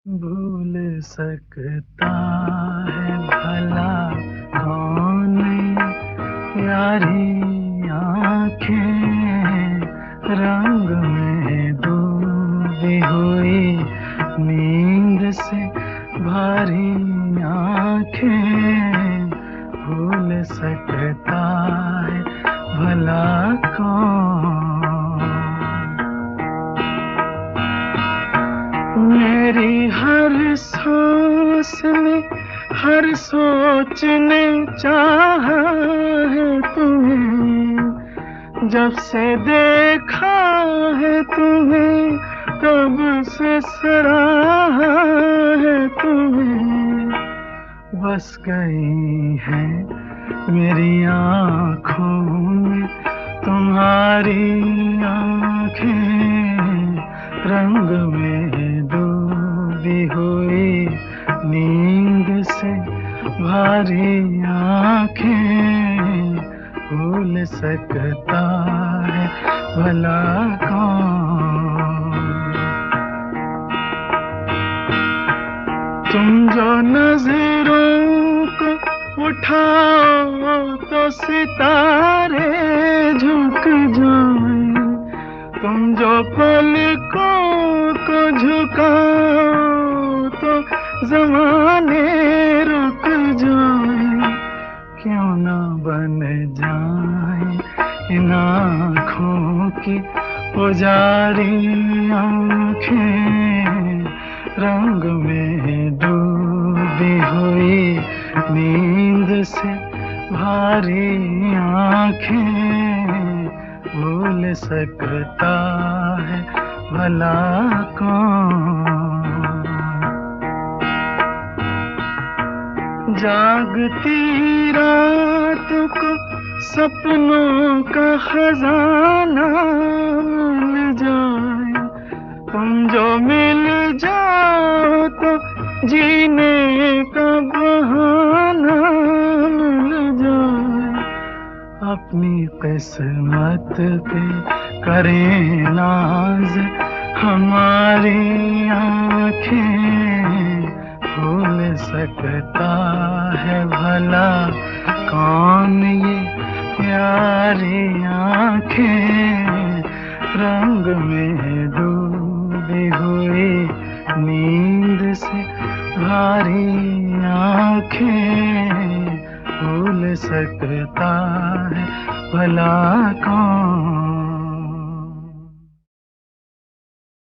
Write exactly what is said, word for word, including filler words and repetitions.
भूल सकता है भला कौन यारी आँखें रंग में डूबी हुई नींद से भारी आँखें भूल सकता है भला कौन। मेरी हर सांस में हर सोच ने चाहा है तुम्हें, जब से देखा है तुम्हें तब से सराहा है तुम्हें। बस गई है मेरी आँखों में तुम्हारी आँखें रंग में डूबी हुई नींद से भारी आँखें भूल सकता है भला कौन। तुम जो नजरों को उठाओ तो सितारे झुक जाएं, तुम जो पलकों को झुकाओ तो ज़माने रुक जाएं। क्यों ना बन जाएं इन आँखों की पुजारी आँखें रंग में डूबी हुई नींद से भारी आँखें भूल सकता है भला कौन। जागती रात को सपनों का खजाना मिल जाए, तुम जो मिल जाओ तो जीने का बहाना मिल जाए। अपनी किस्मत पे करें नाज हमारी आँखें भूल सकता है भला कौन ये प्यारी आँखें रंग में डूबी हुई नींद से भारी आँखें भूल सकता है भला कौन।